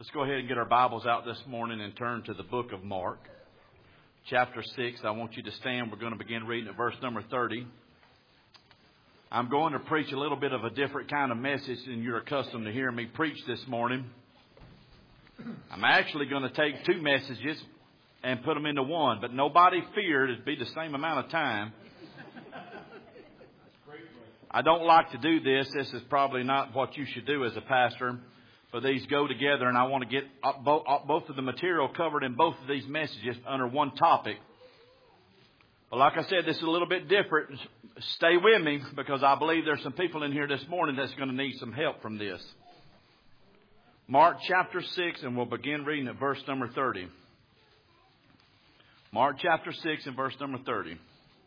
Let's go ahead and get our Bibles out this morning and turn to the book of Mark, chapter 6. I want you to stand. We're going to begin reading at verse number 30. I'm going to preach a little bit of a different kind of message than you're accustomed to hearing me preach this morning. I'm actually going to take two messages and put them into one, but nobody feared it'd be the same amount of time. I don't like to do this. This is probably not what you should do as a pastor. But these go together, and I want to get both of the material covered in both of these messages under one topic. But like I said, this is a little bit different. Stay with me, because I believe there's some people in here this morning that's going to need some help from this. Mark chapter 6, and we'll begin reading at verse number 30. Mark chapter 6 and verse number 30.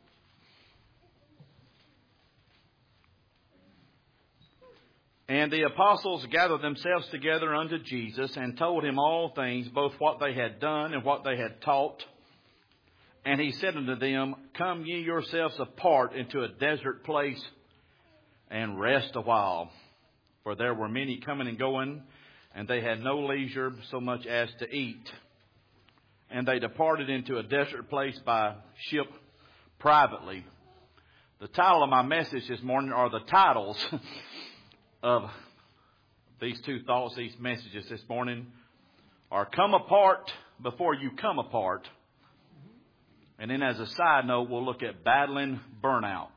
And the apostles gathered themselves together unto Jesus and told him all things, both what they had done and what they had taught. And he said unto them, Come ye yourselves apart into a desert place and rest a while. For there were many coming and going, and they had no leisure so much as to eat. And they departed into a desert place by ship privately. The title of my message this morning are the titles of these two thoughts, these messages this morning, are Come Apart Before You Come Apart. And then as a side note, we'll look at battling burnout.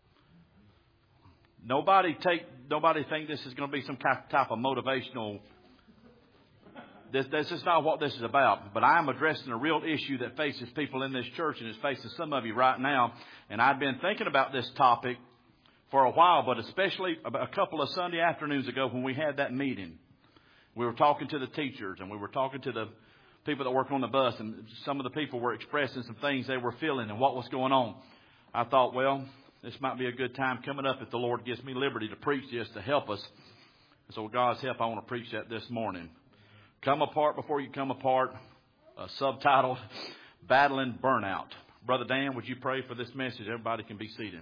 Nobody think this is going to be some type of motivational. This is not what this is about. But I am addressing a real issue that faces people in this church, and it's facing some of you right now. And I've been thinking about this topic for a while, but especially a couple of Sunday afternoons ago when we had that meeting. We were talking to the teachers, and we were talking to the people that work on the bus, and some of the people were expressing some things they were feeling and what was going on. I thought, well, this might be a good time coming up if the Lord gives me liberty to preach this to help us. So with God's help, I want to preach that this morning. Come Apart Before You Come Apart, subtitled Battling Burnout. Brother Dan, would you pray for this message? Everybody can be seated.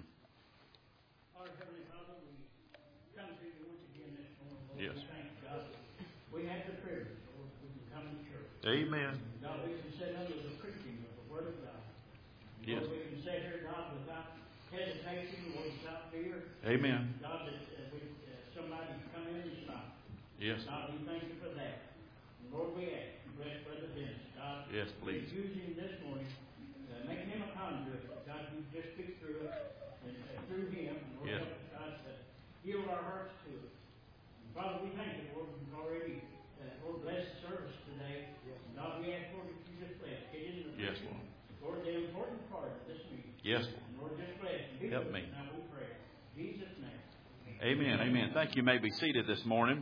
Yes. We have the privilege, Lord, to come to church. Amen. God, we can sit under the preaching of the Word of God. Yes. Lord, we can sit here, God, without hesitation, Lord, without fear. Amen. God, that somebody come in and stop. Yes. God, we thank you for that. And Lord, we ask you, bless Brother Dennis. God, yes, please. Use him this morning, making him a conduit. God, you just speak through it, and through him, Lord, yes. God, heal our hearts to it. Father, we thank you, Lord, we've already, Lord, bless the service today. Yes. God, we ask, Lord, that you just bless. Get into the yes, Lord. Lord, the important part of this meeting. Yes, Lord. And Lord, just bless. Help me. Now we pray. In Jesus' name. Amen. Amen. Thank you. You may be seated this morning.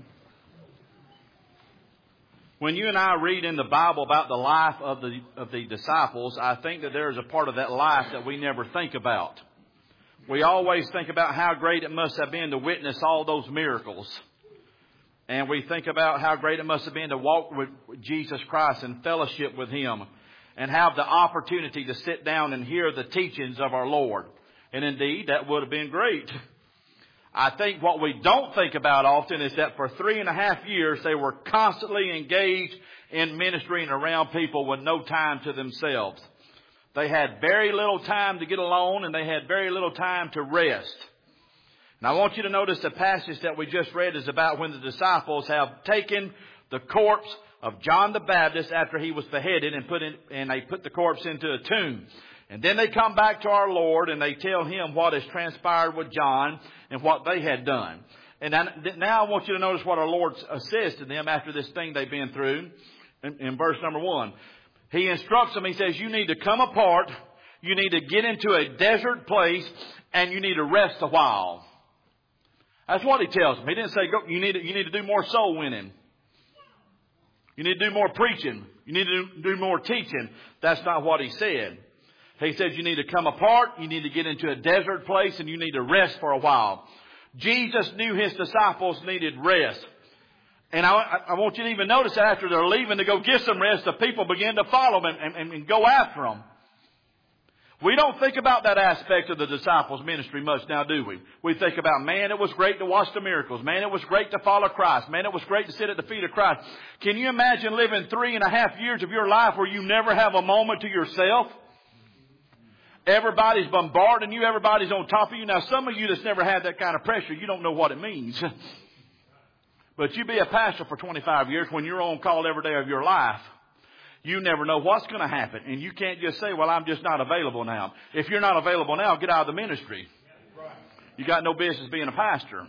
When you and I read in the Bible about the life of the disciples, I think that there is a part of that life that we never think about. We always think about how great it must have been to witness all those miracles. And we think about how great it must have been to walk with Jesus Christ and fellowship with Him and have the opportunity to sit down and hear the teachings of our Lord. And indeed, that would have been great. I think what we don't think about often is that for 3.5 years, they were constantly engaged in ministering around people with no time to themselves. They had very little time to get alone, and they had very little time to rest. Now, I want you to notice the passage that we just read is about when the disciples have taken the corpse of John the Baptist after he was beheaded and they put the corpse into a tomb. And then they come back to our Lord and they tell Him what has transpired with John and what they had done. And now I want you to notice what our Lord says to them after this thing they've been through in verse number 1. He instructs them. He says, you need to come apart. You need to get into a desert place and you need to rest a while. That's what He tells them. He didn't say, go, you need to do more soul winning. You need to do more preaching. You need to do more teaching. That's not what He said. He says you need to come apart. You need to get into a desert place and you need to rest for a while. Jesus knew His disciples needed rest. And I want you to even notice that after they're leaving to go get some rest, the people begin to follow them and go after them. We don't think about that aspect of the disciples' ministry much now, do we? We think about, man, it was great to watch the miracles. Man, it was great to follow Christ. Man, it was great to sit at the feet of Christ. Can you imagine living 3.5 years of your life where you never have a moment to yourself? Everybody's bombarding you. Everybody's on top of you. Now, some of you that's never had that kind of pressure, you don't know what it means. But you be a pastor for 25 years when you're on call every day of your life. You never know what's going to happen. And you can't just say, well, I'm just not available now. If you're not available now, get out of the ministry. You got no business being a pastor.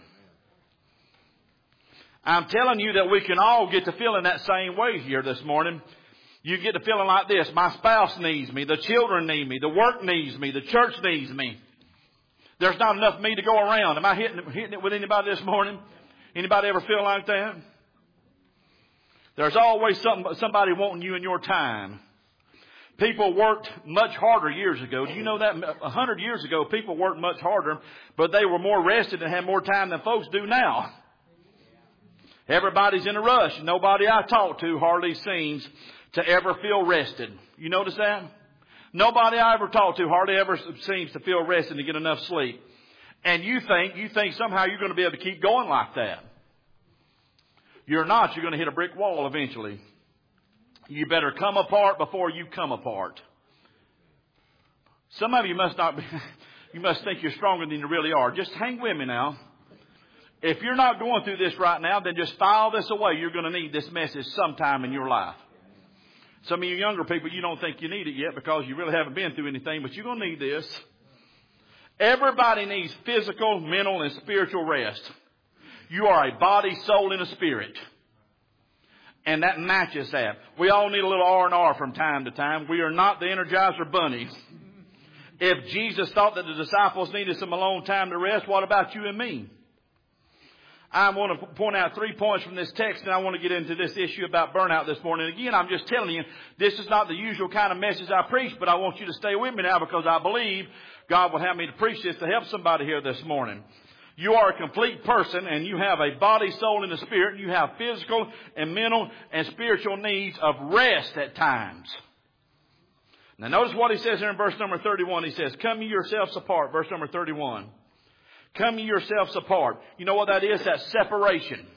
I'm telling you that we can all get to feeling that same way here this morning. You get to feeling like this. My spouse needs me. The children need me. The work needs me. The church needs me. There's not enough of me to go around. Am I hitting it with anybody this morning? Anybody ever feel like that? There's always somebody wanting you in your time. People worked much harder years ago. Do you know that? 100 years ago, people worked much harder, but they were more rested and had more time than folks do now. Everybody's in a rush. Nobody I talk to hardly seems to ever feel rested. You notice that? Nobody I ever talk to hardly ever seems to feel rested and get enough sleep. And you think somehow you're going to be able to keep going like that. You're not. You're going to hit a brick wall eventually. You better come apart before you come apart. Some of you must not be, you must think you're stronger than you really are. Just hang with me now. If you're not going through this right now, then just file this away. You're going to need this message sometime in your life. Some of you younger people, you don't think you need it yet because you really haven't been through anything, but you're going to need this. Everybody needs physical, mental, and spiritual rest. You are a body, soul, and a spirit. And that matches that. We all need a little R&R from time to time. We are not the Energizer bunnies. If Jesus thought that the disciples needed some alone time to rest, what about you and me? I want to point out 3 points from this text, and I want to get into this issue about burnout this morning. Again, I'm just telling you, this is not the usual kind of message I preach, but I want you to stay with me now because I believe God will have me to preach this to help somebody here this morning. You are a complete person, and you have a body, soul, and a spirit. And you have physical and mental and spiritual needs of rest at times. Now notice what he says here in verse number 31. He says, come ye yourselves apart. Verse number 31. Come ye yourselves apart. You know what that is? That's separation.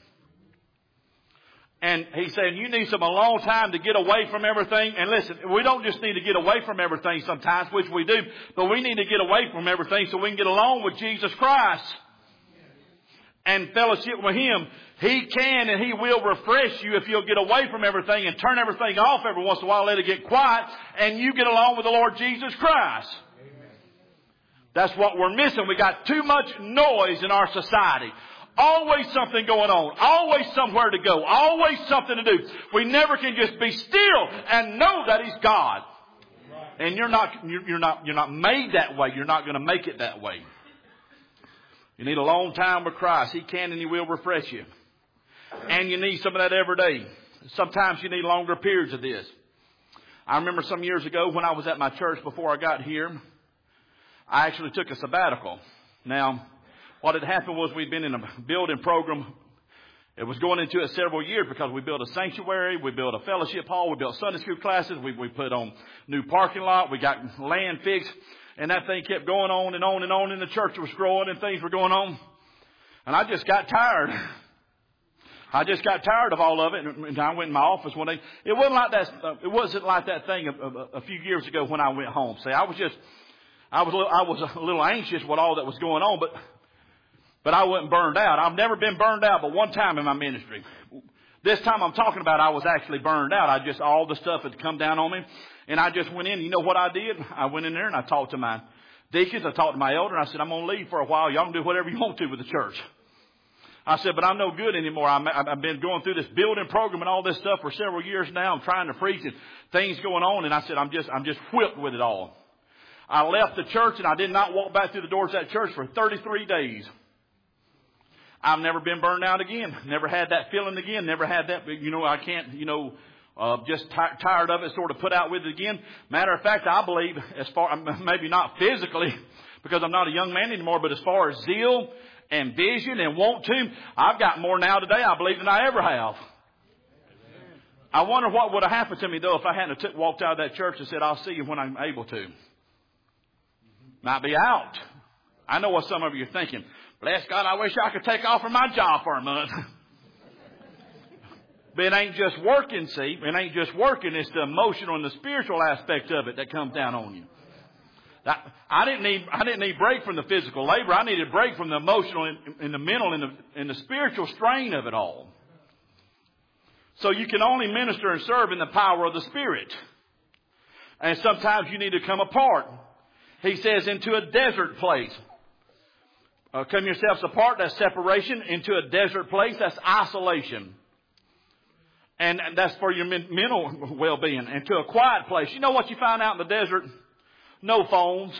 And he's saying you need some alone time to get away from everything. And listen, we don't just need to get away from everything sometimes, which we do, but we need to get away from everything so we can get along with Jesus Christ and fellowship with Him. He can and He will refresh you if you'll get away from everything and turn everything off every once in a while, let it get quiet, and you get along with the Lord Jesus Christ. Amen. That's what we're missing. We got too much noise in our society. Always something going on. Always somewhere to go. Always something to do. We never can just be still and know that He's God. Right. And you're not made that way. You're not going to make it that way. You need a long time with Christ. He can and He will refresh you. And you need some of that every day. Sometimes you need longer periods of this. I remember some years ago when I was at my church before I got here, I actually took a sabbatical. Now, what had happened was we'd been in a building program. It was going into it several years because we built a sanctuary, we built a fellowship hall, we built Sunday school classes, we put on new parking lot, we got land fixed. And that thing kept going on and on and on, and the church was growing and things were going on. And I just got tired. I just got tired of all of it, and I went in my office one day. It wasn't like that thing a few years ago when I went home. See, I was a little anxious with all that was going on, but I wasn't burned out. I've never been burned out, but one time in my ministry. This time I'm talking about, I was actually burned out. All the stuff had come down on me. And I just went in. You know what I did? I went in there and I talked to my deacons. I talked to my elder. And I said, I'm going to leave for a while. Y'all can do whatever you want to with the church. I said, but I'm no good anymore. I've been going through this building program and all this stuff for several years now. I'm trying to preach and things going on. And I said, I'm just whipped with it all. I left the church and I did not walk back through the doors of that church for 33 days. I've never been burned out again. Never had that feeling again. Never had that, I can't, just tired of it, sort of put out with it again. Matter of fact, I believe maybe not physically, because I'm not a young man anymore, but as far as zeal and vision and want to, I've got more now today, I believe, than I ever have. I wonder what would have happened to me, though, if I hadn't walked out of that church and said, I'll see you when I'm able to. Might be out. I know what some of you are thinking. Bless God, I wish I could take off from my job for a month. But it ain't just working, see. It ain't just working. It's the emotional and the spiritual aspect of it that comes down on you. I didn't need break from the physical labor. I needed break from the emotional and the mental and the spiritual strain of it all. So you can only minister and serve in the power of the Spirit. And sometimes you need to come apart. He says into a desert place. Come yourselves apart, that's separation. Into a desert place, that's isolation. And that's for your mental well-being. And to a quiet place. You know what you find out in the desert? No phones.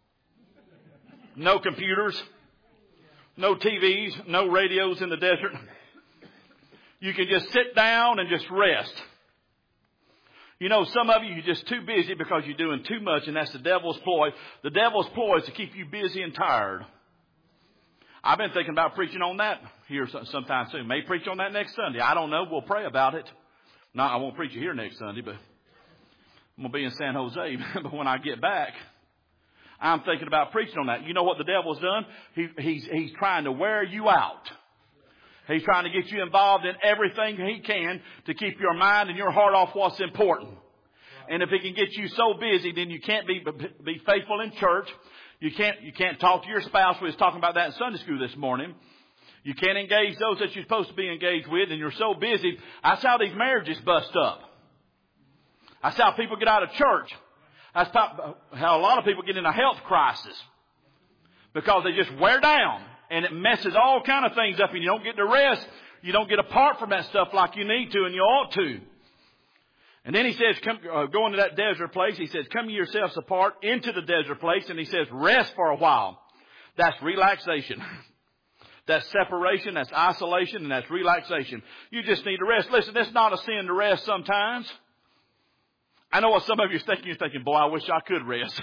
No computers. No TVs. No radios in the desert. You can just sit down and just rest. You know, some of you are just too busy because you're doing too much, and that's the devil's ploy. The devil's ploy is to keep you busy and tired. I've been thinking about preaching on that here sometime soon. May preach on that next Sunday. I don't know. We'll pray about it. No, I won't preach it here next Sunday, but I'm going to be in San Jose. But when I get back, I'm thinking about preaching on that. You know what the devil's done? He's trying to wear you out. He's trying to get you involved in everything he can to keep your mind and your heart off what's important. And if he can get you so busy, then you can't be faithful in church. You can't talk to your spouse. We was talking about that in Sunday school this morning. You can't engage those that you're supposed to be engaged with, and you're so busy. That's how these marriages bust up. That's how people get out of church. That's how a lot of people get in a health crisis. Because they just wear down. And it messes all kind of things up, and you don't get to rest. You don't get apart from that stuff like you need to and you ought to. And then he says, go into that desert place. He says, come yourselves apart into the desert place. And he says, rest for a while. That's relaxation. That's separation. That's isolation. And that's relaxation. You just need to rest. Listen, it's not a sin to rest sometimes. I know what some of you are thinking. You're thinking, boy, I wish I could rest.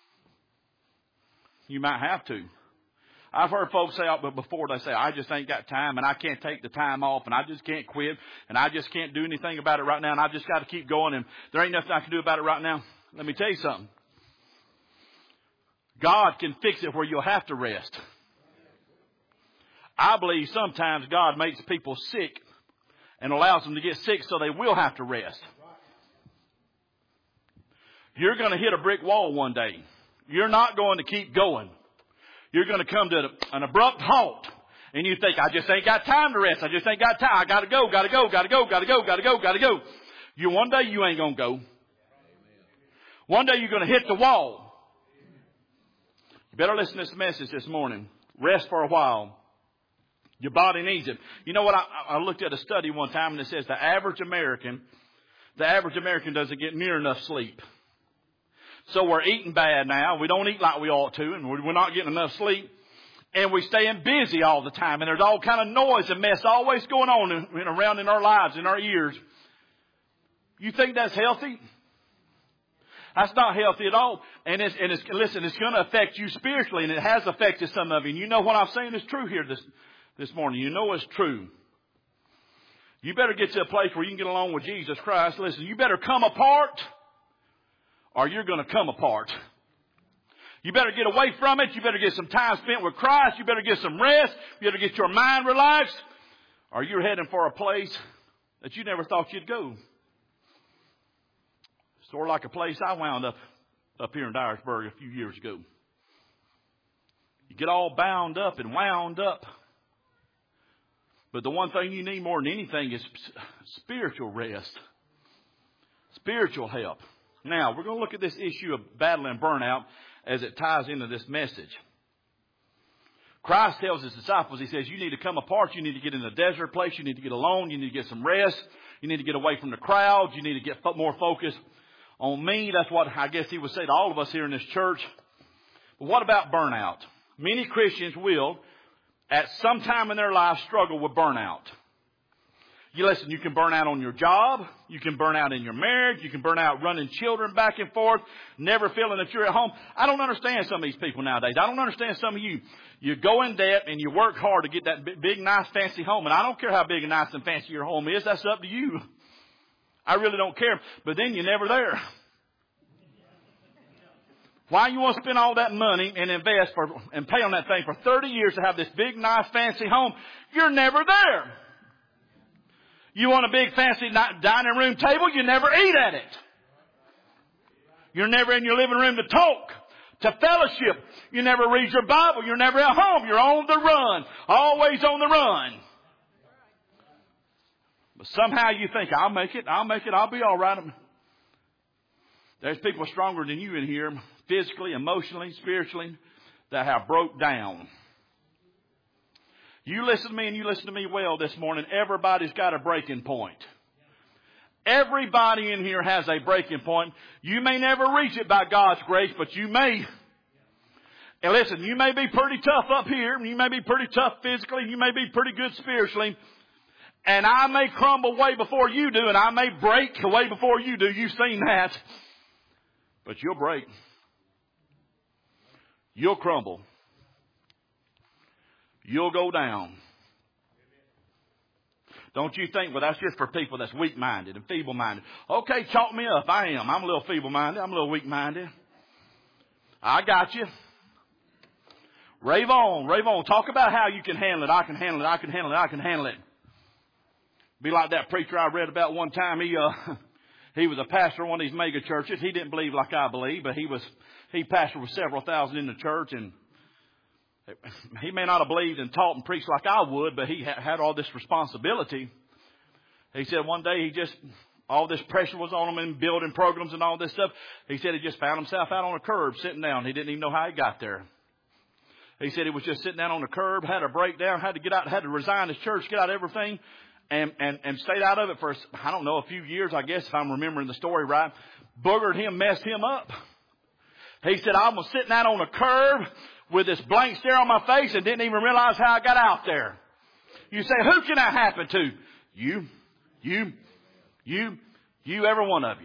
You might have to. I've heard folks say, but before they say, I just ain't got time and I can't take the time off and I just can't quit and I just can't do anything about it right now and I've just got to keep going and there ain't nothing I can do about it right now. Let me tell you something. God can fix it where you'll have to rest. I believe sometimes God makes people sick and allows them to get sick so they will have to rest. You're going to hit a brick wall one day. You're not going to keep going. You're going to come to an abrupt halt. And you think, I just ain't got time to rest. I just ain't got time. I got to go. One day you ain't going to go. One day you're going to hit the wall. You better listen to this message this morning. Rest for a while. Your body needs it. You know what? I looked at a study one time and it says the average American doesn't get near enough sleep. So we're eating bad now. We don't eat like we ought to, and we're not getting enough sleep. And we're staying busy all the time. And there's all kind of noise and mess always going on around in our lives, in our ears. You think that's healthy? That's not healthy at all. And listen, it's going to affect you spiritually, and it has affected some of you. And you know what I'm saying is true here this morning. You know it's true. You better get to a place where you can get along with Jesus Christ. Listen, you better come apart, or you're going to come apart. You better get away from it. You better get some time spent with Christ. You better get some rest. You better get your mind relaxed, or you're heading for a place that you never thought you'd go. Sort of like a place I wound up here in Dyersburg a few years ago. You get all bound up and wound up. But the one thing you need more than anything is spiritual rest. Spiritual help. Now, we're going to look at this issue of battling burnout as it ties into this message. Christ tells his disciples, he says, you need to come apart. You need to get in a desert place. You need to get alone. You need to get some rest. You need to get away from the crowd. You need to get more focus on me. That's what I guess he would say to all of us here in this church. But what about burnout? Many Christians will, at some time in their life, struggle with burnout. You listen, you can burn out on your job. You can burn out in your marriage. You can burn out running children back and forth, never feeling that you're at home. I don't understand some of these people nowadays. I don't understand some of you. You go in debt and you work hard to get that big, nice, fancy home. And I don't care how big and nice and fancy your home is. That's up to you. I really don't care. But then you're never there. Why you want to spend all that money and invest and pay on that thing for 30 years to have this big, nice, fancy home? You're never there. You want a big, fancy dining room table? You never eat at it. You're never in your living room to talk, to fellowship. You never read your Bible. You're never at home. You're on the run. Always on the run. But somehow you think, I'll make it, I'll be all right. There's people stronger than you in here, physically, emotionally, spiritually, that have broke down. You listen to me and you listen to me well this morning. Everybody's got a breaking point. Everybody in here has a breaking point. You may never reach it by God's grace, but you may. And listen, you may be pretty tough up here. You may be pretty tough physically. You may be pretty good spiritually. And I may crumble way before you do, and I may break way before you do. You've seen that. But you'll break. You'll crumble. You'll go down. Don't you think, well, that's just for people that's weak-minded and feeble-minded. Okay, chalk me up. I am. I'm a little feeble-minded. I'm a little weak-minded. I got you. Rave on. Rave on. Talk about how you can handle it. I can handle it. I can handle it. I can handle it. Be like that preacher I read about one time. He was a pastor of one of these mega churches. He didn't believe like I believe, but he pastored with several thousand in the church, and he may not have believed and taught and preached like I would, but he had all this responsibility. He said one day all this pressure was on him in building programs and all this stuff. He said he just found himself out on a curb sitting down. He didn't even know how he got there. He said he was just sitting down on the curb, had a breakdown, had to get out, had to resign his church, get out everything. And stayed out of it for, I don't know, a few years, I guess, if I'm remembering the story right. Boogered him, messed him up. He said, I was sitting out on a curb with this blank stare on my face and didn't even realize how I got out there. You say, who can that happen to? You, every one of you.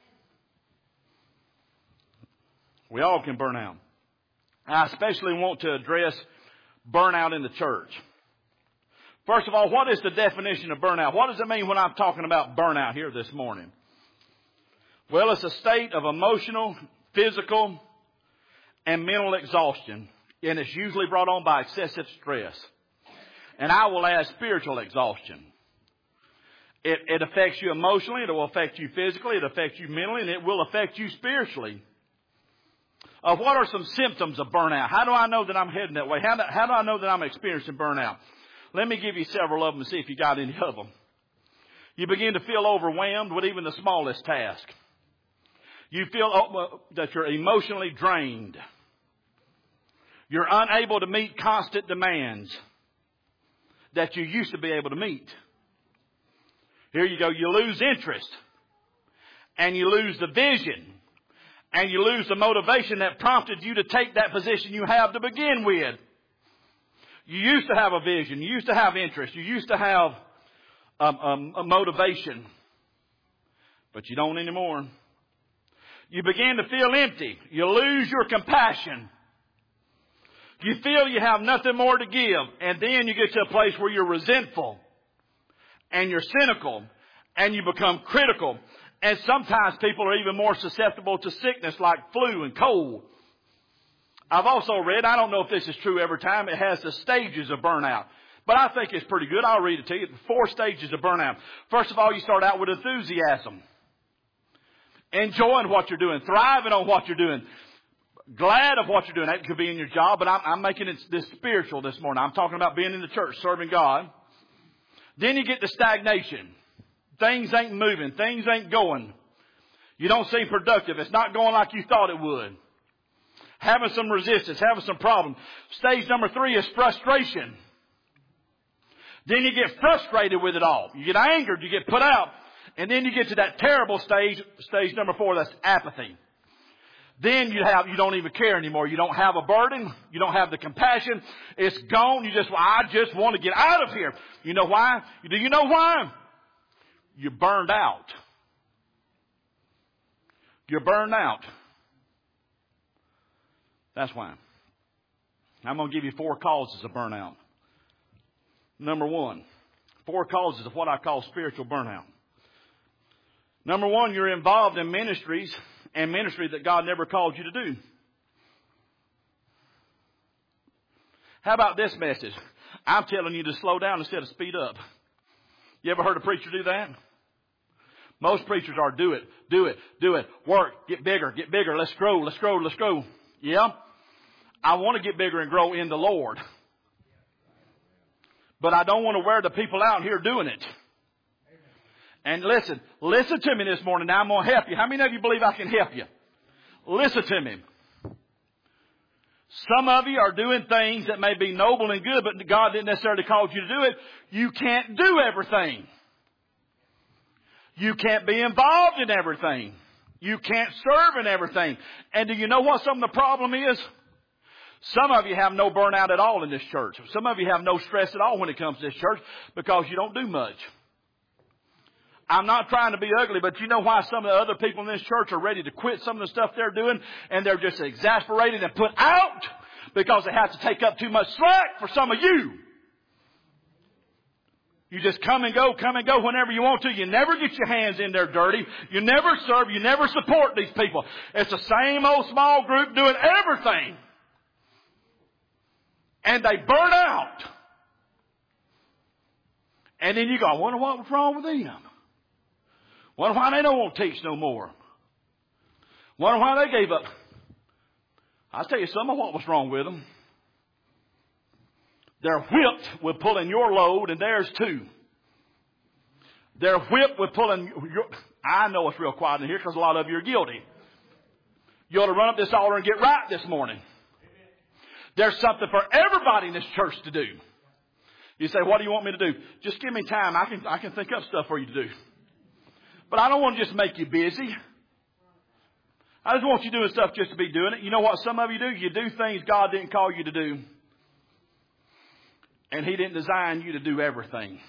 We all can burn out. I especially want to address burnout in the church. First of all, what is the definition of burnout? What does it mean when I'm talking about burnout here this morning? Well, it's a state of emotional, physical, and mental exhaustion. And it's usually brought on by excessive stress. And I will add spiritual exhaustion. It affects you emotionally. It will affect you physically. It affects you mentally. And it will affect you spiritually. What are some symptoms of burnout? How do I know that I'm heading that way? How do I know that I'm experiencing burnout? Let me give you several of them and see if you got any of them. You begin to feel overwhelmed with even the smallest task. You feel that you're emotionally drained. You're unable to meet constant demands that you used to be able to meet. Here you go. You lose interest. And you lose the vision. And you lose the motivation that prompted you to take that position you have to begin with. You used to have a vision. You used to have interest. You used to have a motivation. But you don't anymore. You begin to feel empty. You lose your compassion. You feel you have nothing more to give. And then you get to a place where you're resentful. And you're cynical. And you become critical. And sometimes people are even more susceptible to sickness like flu and cold. I've also read, I don't know if this is true every time, it has the stages of burnout. But I think it's pretty good. I'll read it to you. 4 stages of burnout. First of all, you start out with enthusiasm. Enjoying what you're doing. Thriving on what you're doing. Glad of what you're doing. That could be in your job, but I'm making it this spiritual this morning. I'm talking about being in the church, serving God. Then you get to stagnation. Things ain't moving. Things ain't going. You don't seem productive. It's not going like you thought it would. Having some resistance, having some problem. Stage number 3 is frustration. Then you get frustrated with it all. You get angered, you get put out. And then you get to that terrible stage number 4, that's apathy. Then you don't even care anymore. You don't have a burden. You don't have the compassion. It's gone. I just want to get out of here. You know why? Do you know why? You're burned out. You're burned out. That's why. I'm going to give you 4 causes of burnout. Number 1, 4 causes of what I call spiritual burnout. Number 1, you're involved in ministries and ministry that God never called you to do. How about this message? I'm telling you to slow down instead of speed up. You ever heard a preacher do that? Most preachers are do it, work, get bigger, let's grow. Yeah? I want to get bigger and grow in the Lord. But I don't want to wear the people out here doing it. And listen to me this morning. Now I'm going to help you. How many of you believe I can help you? Listen to me. Some of you are doing things that may be noble and good, but God didn't necessarily call you to do it. You can't do everything. You can't be involved in everything. You can't serve in everything. And do you know what some of the problem is? Some of you have no burnout at all in this church. Some of you have no stress at all when it comes to this church because you don't do much. I'm not trying to be ugly, but you know why some of the other people in this church are ready to quit some of the stuff they're doing, and they're just exasperated and put out because they have to take up too much slack for some of you. You just come and go whenever you want to. You never get your hands in there dirty. You never serve. You never support these people. It's the same old small group doing everything. And they burn out. And then you go, I wonder what was wrong with them. Wonder why they don't want to teach no more. Wonder why they gave up. I'll tell you some of what was wrong with them. They're whipped with pulling your load and theirs too. They're whipped with pulling your... I know it's real quiet in here because a lot of you are guilty. You ought to run up this altar and get right this morning. There's something for everybody in this church to do. You say, what do you want me to do? Just give me time. I can think up stuff for you to do. But I don't want to just make you busy. I just want you doing stuff just to be doing it. You know what some of you do? You do things God didn't call you to do. And He didn't design you to do everything.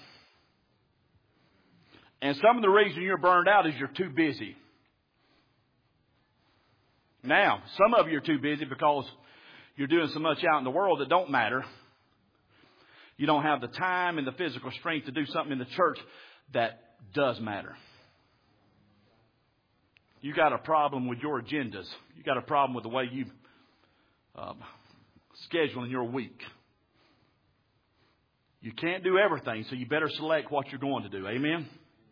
And some of the reason you're burned out is you're too busy. Now, some of you are too busy because you're doing so much out in the world that don't matter. You don't have the time and the physical strength to do something in the church that does matter. You got a problem with your agendas. You got a problem with the way you scheduling your week. You can't do everything, so you better select what you're going to do. Amen?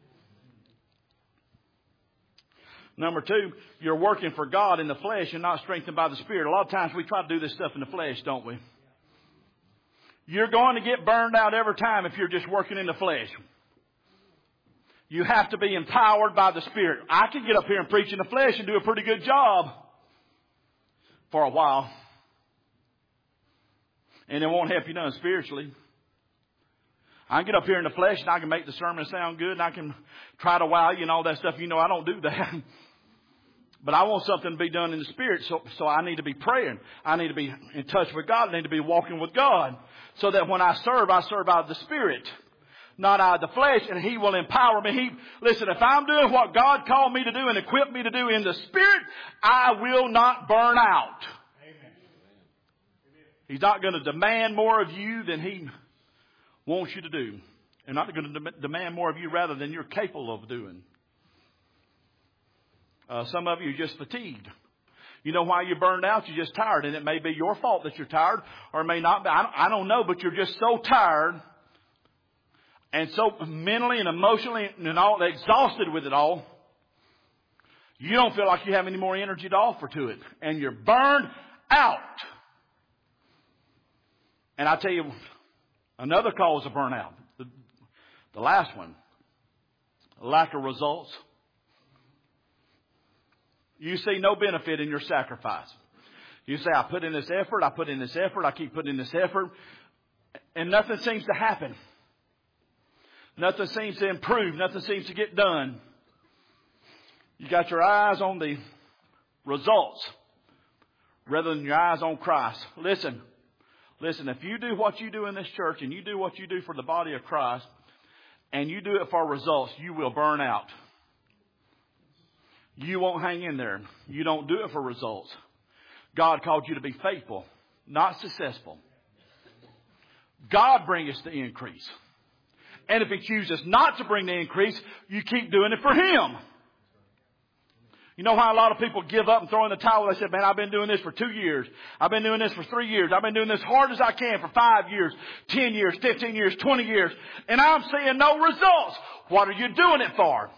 Number 2, you're working for God in the flesh and not strengthened by the Spirit. A lot of times we try to do this stuff in the flesh, don't we? You're going to get burned out every time if you're just working in the flesh. You have to be empowered by the Spirit. I can get up here and preach in the flesh and do a pretty good job for a while. And it won't help you none spiritually. I can get up here in the flesh and I can make the sermon sound good and I can try to wow you and all that stuff. You know, I don't do that. But I want something to be done in the Spirit. So I need to be praying. I need to be in touch with God. I need to be walking with God. So that when I serve out of the Spirit, not out of the flesh, and He will empower me. Listen, if I'm doing what God called me to do and equipped me to do in the Spirit, I will not burn out. Amen. He's not going to demand more of you than He wants you to do. And not going to demand more of you rather than you're capable of doing. Some of you are just fatigued. You know why you're burned out? You're just tired. And it may be your fault that you're tired, or it may not be. I don't know, but you're just so tired and so mentally and emotionally and all exhausted with it all. You don't feel like you have any more energy to offer to it. And you're burned out. And I tell you, another cause of burnout, the last one, lack of results. You see no benefit in your sacrifice. You say, I put in this effort, I keep putting in this effort, and nothing seems to happen. Nothing seems to improve. Nothing seems to get done. You got your eyes on the results rather than your eyes on Christ. Listen, if you do what you do in this church and you do what you do for the body of Christ and you do it for results, you will burn out. You won't hang in there. You don't do it for results. God called you to be faithful, not successful. God brings us the increase. And if He chooses not to bring the increase, you keep doing it for Him. You know why a lot of people give up and throw in the towel? They said, man, I've been doing this for 2 years. I've been doing this for 3 years. I've been doing this hard as I can for 5 years, 10 years, 15 years, 20 years. And I'm seeing no results. What are you doing it for?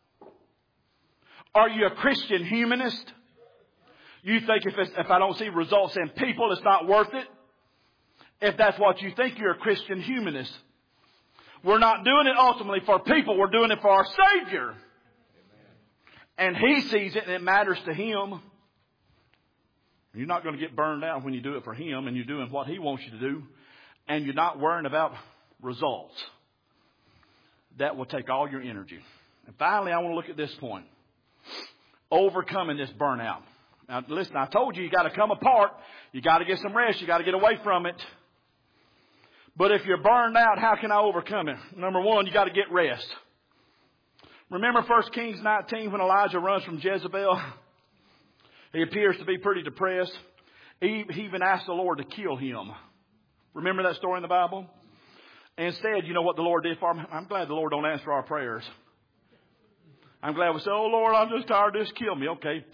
Are you a Christian humanist? You think if I don't see results in people, it's not worth it? If that's what you think, you're a Christian humanist. We're not doing it ultimately for people. We're doing it for our Savior. And He sees it and it matters to Him. You're not going to get burned out when you do it for Him and you're doing what He wants you to do. And you're not worrying about results. That will take all your energy. And finally, I want to look at this point. Overcoming this burnout. Now listen, I told you got to come apart. You got to get some rest. You got to get away from it. But if you're burned out, how can I overcome it? Number one, you got to get rest. Remember 1 Kings 19 when Elijah runs from Jezebel? He appears to be pretty depressed. He even asked the Lord to kill him. Remember that story in the Bible? Instead, you know what the Lord did for him? I'm glad the Lord don't answer our prayers. I'm glad we say, oh Lord, I'm just tired of this. Kill me. Okay.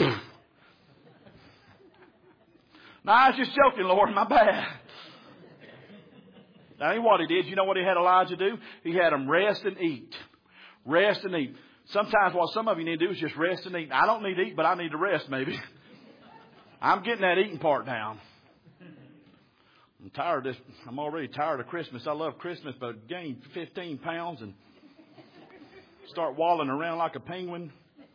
No, I was just joking, Lord. My bad. That ain't what He did. You know what He had Elijah do? He had him rest and eat. Rest and eat. Sometimes what some of you need to do is just rest and eat. I don't need to eat, but I need to rest maybe. I'm getting that eating part down. I'm tired of this. I'm already tired of Christmas. I love Christmas, but gained 15 pounds and start wallowing around like a penguin.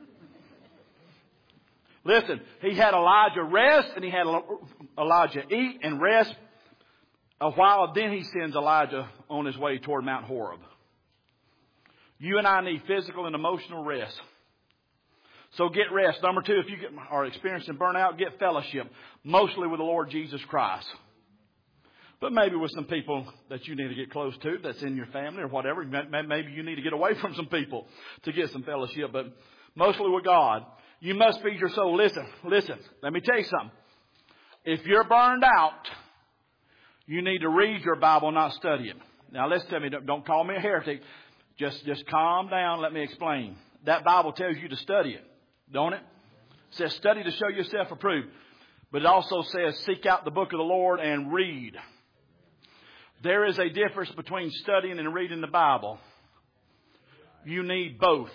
Listen, He had Elijah rest and He had Elijah eat and rest. A while, then He sends Elijah on his way toward Mount Horeb. You and I need physical and emotional rest. So get rest. Number two, if you are experiencing burnout, get fellowship. Mostly with the Lord Jesus Christ. But maybe with some people that you need to get close to, that's in your family or whatever. Maybe you need to get away from some people to get some fellowship. But mostly with God. You must feed your soul. Listen. Let me tell you something. If you're burned out, you need to read your Bible, not study it. Now listen to me. Don't call me a heretic. Just calm down. Let me explain. That Bible tells you to study it, don't it? It says study to show yourself approved. But it also says seek out the book of the Lord and read. There is a difference between studying and reading the Bible. You need both.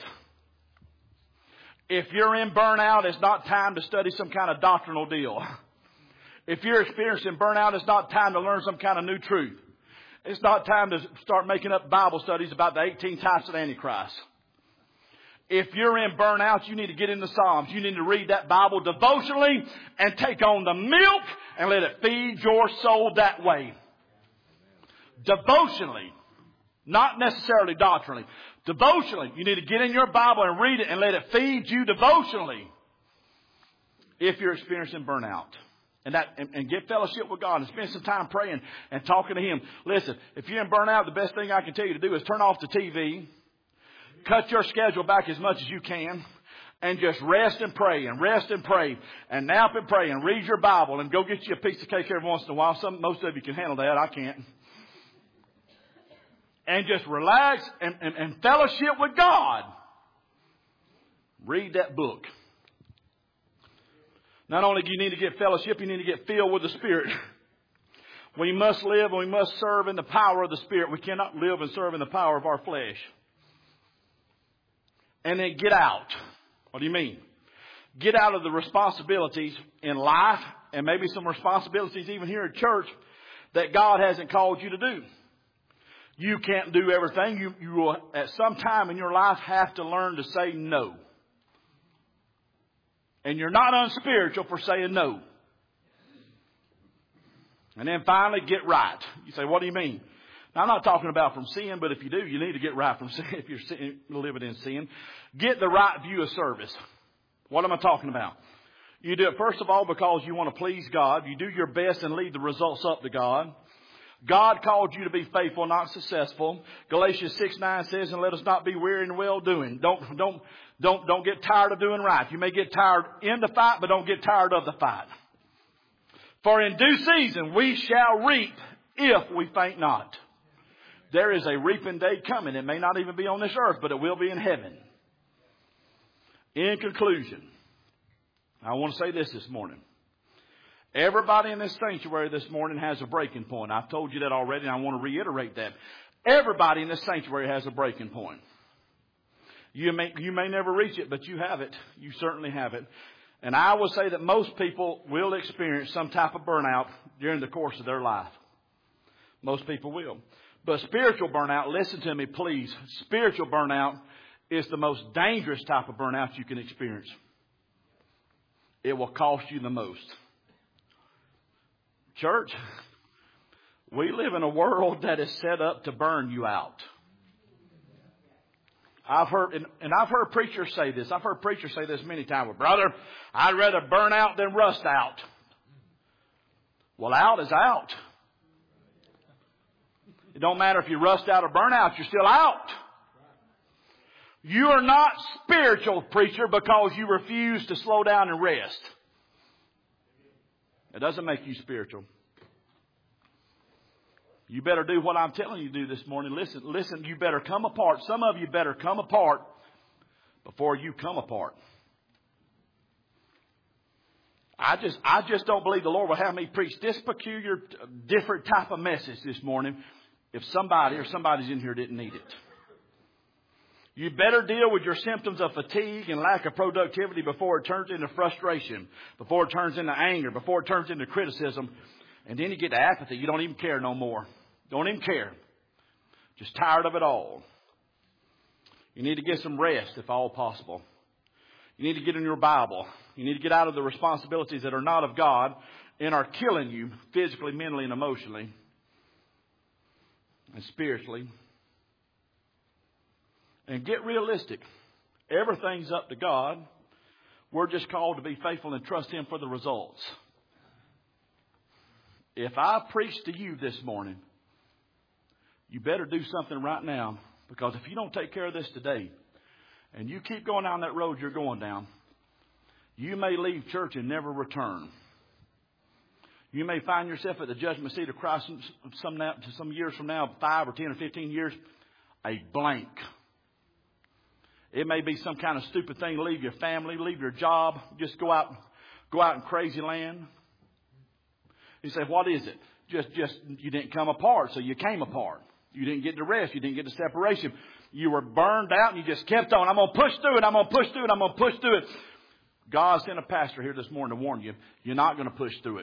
If you're in burnout, it's not time to study some kind of doctrinal deal. If you're experiencing burnout, it's not time to learn some kind of new truth. It's not time to start making up Bible studies about the 18 types of Antichrist. If you're in burnout, you need to get in the Psalms. You need to read that Bible devotionally and take on the milk and let it feed your soul that way. Devotionally. Not necessarily doctrinally. Devotionally. You need to get in your Bible and read it and let it feed you devotionally. If you're experiencing burnout. And get fellowship with God and spend some time praying and talking to Him. Listen, if you're in burnout, the best thing I can tell you to do is turn off the TV. Cut your schedule back as much as you can. And just rest and pray and rest and pray. And nap and pray and read your Bible and go get you a piece of cake every once in a while. Most of you can handle that. I can't. And just relax and fellowship with God. Read that book. Not only do you need to get fellowship, you need to get filled with the Spirit. We must live and we must serve in the power of the Spirit. We cannot live and serve in the power of our flesh. And then get out. What do you mean? Get out of the responsibilities in life and maybe some responsibilities even here at church that God hasn't called you to do. You can't do everything. You will at some time in your life have to learn to say no. And you're not unspiritual for saying no. And then finally, get right. You say, what do you mean? Now, I'm not talking about from sin, but if you do, you need to get right from sin if you're living in sin. Get the right view of service. What am I talking about? You do it, first of all, because you want to please God. You do your best and lead the results up to God. God called you to be faithful, not successful. Galatians 6:9 says, and let us not be weary in well-doing. Don't get tired of doing right. You may get tired in the fight, but don't get tired of the fight. For in due season we shall reap if we faint not. There is a reaping day coming. It may not even be on this earth, but it will be in heaven. In conclusion, I want to say this morning. Everybody in this sanctuary this morning has a breaking point. I've told you that already, and I want to reiterate that. Everybody in this sanctuary has a breaking point. You may never reach it, but you have it. You certainly have it. And I will say that most people will experience some type of burnout during the course of their life. Most people will. But spiritual burnout, listen to me please, spiritual burnout is the most dangerous type of burnout you can experience. It will cost you the most. Church, we live in a world that is set up to burn you out. I've heard preachers say this. I've heard preachers say this many times. Well, brother, I'd rather burn out than rust out. Well, out is out. It don't matter if you rust out or burn out, you're still out. You are not spiritual, preacher, because you refuse to slow down and rest. It doesn't make you spiritual. You better do what I'm telling you to do this morning. Listen, you better come apart. Some of you better come apart before you come apart. I just don't believe the Lord will have me preach this peculiar, different type of message this morning if somebody or somebody's in here didn't need it. You better deal with your symptoms of fatigue and lack of productivity before it turns into frustration, before it turns into anger, before it turns into criticism. And then you get to apathy. You don't even care no more. Don't even care. Just tired of it all. You need to get some rest if all possible. You need to get in your Bible. You need to get out of the responsibilities that are not of God and are killing you physically, mentally, and emotionally, and spiritually. And get realistic. Everything's up to God. We're just called to be faithful and trust Him for the results. If I preach to you this morning, you better do something right now. Because if you don't take care of this today, and you keep going down that road you're going down, you may leave church and never return. You may find yourself at the judgment seat of Christ some years from now, 5 or 10 or 15 years, a blank. It may be some kind of stupid thing. Leave your family, leave your job, just go out in crazy land. You say, what is it? Just you didn't come apart, so you came apart. You didn't get the rest. You didn't get the separation. You were burned out, and you just kept on. I'm going to push through it. I'm going to push through it. I'm going to push through it. God sent a pastor here this morning to warn you. You're not going to push through it.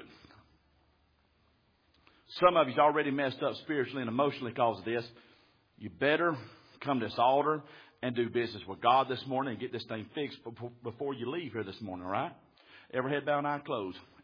Some of you's already messed up spiritually and emotionally because of this. You better come to this altar and do business with God this morning and get this thing fixed before you leave here this morning, all right? Every head bowed and eye closed.